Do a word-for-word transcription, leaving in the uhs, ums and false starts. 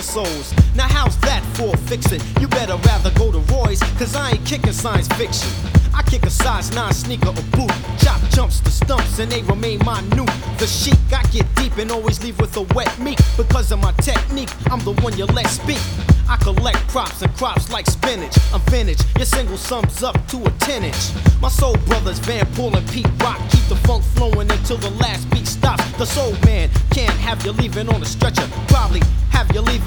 souls. Now how's that for fixin'? You better rather go to Roy's, cause I ain't kicking science fiction. I kick a size nine sneaker or boot, chop chumps to stumps and they remain minute. The chic, I get deep and always leave with a wet meat. Because of my technique, I'm the one you let speak. I collect props and crops like spinach. I'm vintage, your single sums up to a ten inch. My soul brothers Van Paul and Pete Rock keep the funk flowing until the last beat stops. The soul man can't have you leaving on a stretcher, probably have you leaving